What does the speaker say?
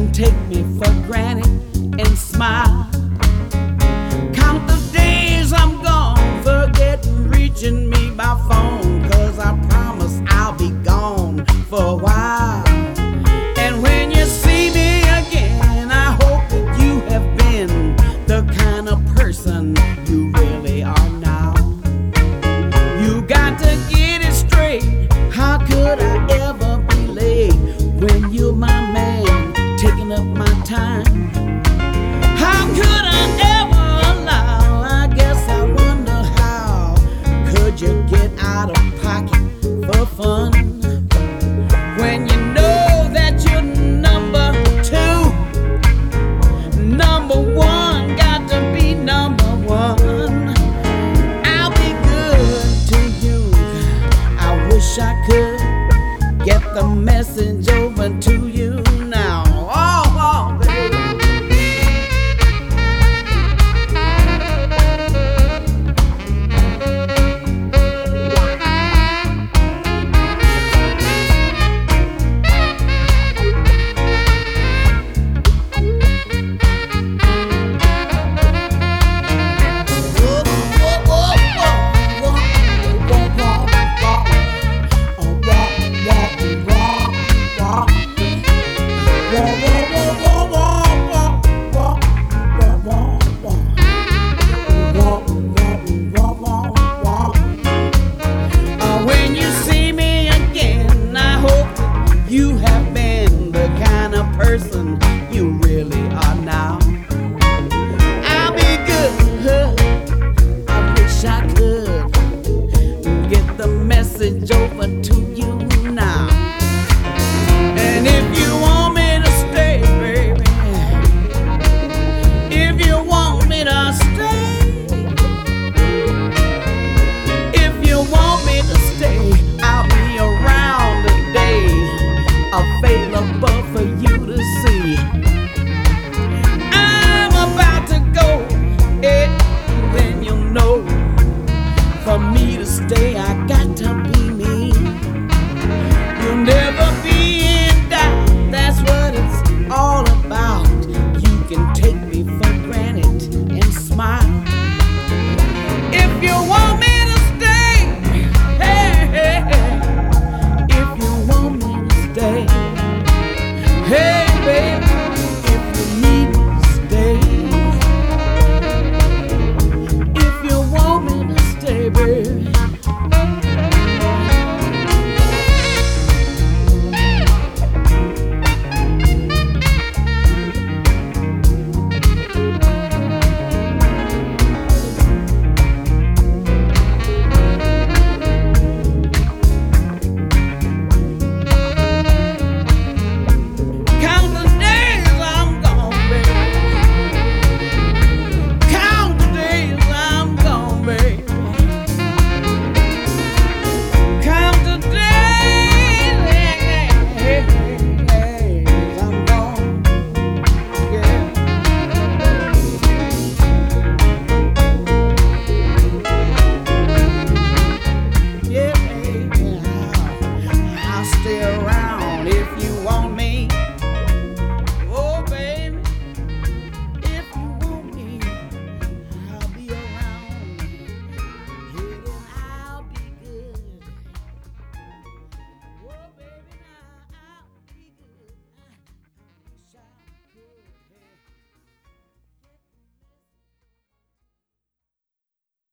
can take me for granted and smile. Count the days I'm gone, forgetting reaching me by phone, 'cause I promise I'll be gone for a while. And when you see me again, I hope that you have been the kind of person you really are now. You got to get it straight. How could I ever be late when you're my man, taking up my time? How could I ever allow? I guess I wonder how could you get out of pocket for fun when you know that you're number two? Number one got to be number one. I'll be good to you. I wish I could get the message over to you now. Oh, baby. When you see me again, I hope that you have been the kind of person you really are now. I'll be good. I wish I could get the message over to you now. And if you want me to stay, baby, if you want me to stay, if you want me to stay, I'll be around today, available for you to see. I'm about to go, then you'll know. For me to stay, I got to be me. You'll never be in doubt, that's what it's all about. You can take me for granted and smile. If you want me to stay, hey, hey, hey. If you want me to stay, hey, baby.